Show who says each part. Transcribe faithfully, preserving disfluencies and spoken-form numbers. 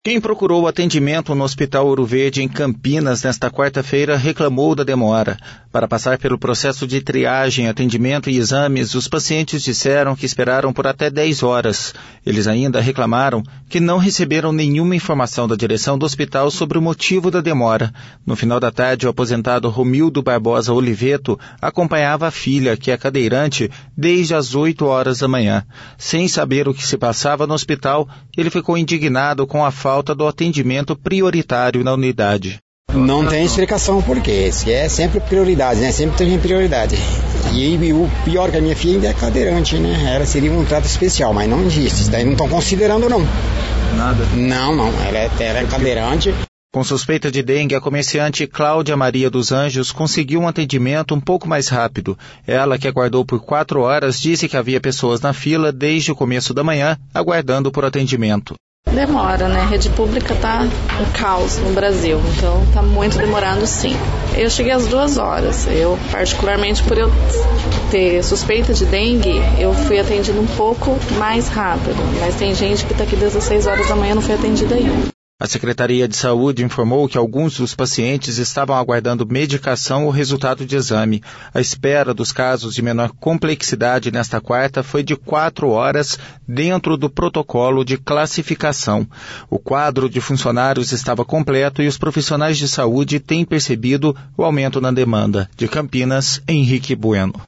Speaker 1: Quem procurou atendimento no Hospital Ouro Verde, em Campinas, nesta quarta-feira, reclamou da demora. Para passar pelo processo de triagem, atendimento e exames, os pacientes disseram que esperaram por até dez horas. Eles ainda reclamaram que não receberam nenhuma informação da direção do hospital sobre o motivo da demora. No final da tarde, o aposentado Romildo Barbosa Oliveto acompanhava a filha, que é cadeirante, desde as oito horas da manhã. Sem saber o que se passava no hospital, ele ficou indignado com a falta falta do atendimento prioritário na unidade.
Speaker 2: Não tem explicação por quê. Se é sempre prioridade, né? Sempre tem prioridade. E, e o pior que a minha filha ainda é cadeirante, né? Ela seria um trato especial, mas não existe. Isso daí não estão considerando, não.
Speaker 1: Nada?
Speaker 2: Não, não. Ela é, ela é cadeirante.
Speaker 1: Com suspeita de dengue, a comerciante Cláudia Maria dos Anjos conseguiu um atendimento um pouco mais rápido. Ela, que aguardou por quatro horas, disse que havia pessoas na fila desde o começo da manhã, aguardando por atendimento.
Speaker 3: Demora, né? A rede pública tá um caos no Brasil, então tá muito demorando, sim. Eu cheguei às duas horas. Eu, particularmente, por eu ter suspeita de dengue, eu fui atendida um pouco mais rápido. Mas tem gente que tá aqui desde as seis horas da manhã e não foi atendida ainda.
Speaker 1: A Secretaria de Saúde informou que alguns dos pacientes estavam aguardando medicação ou resultado de exame. A espera dos casos de menor complexidade nesta quarta foi de quatro horas dentro do protocolo de classificação. O quadro de funcionários estava completo e os profissionais de saúde têm percebido o aumento na demanda. De Campinas, Henrique Bueno.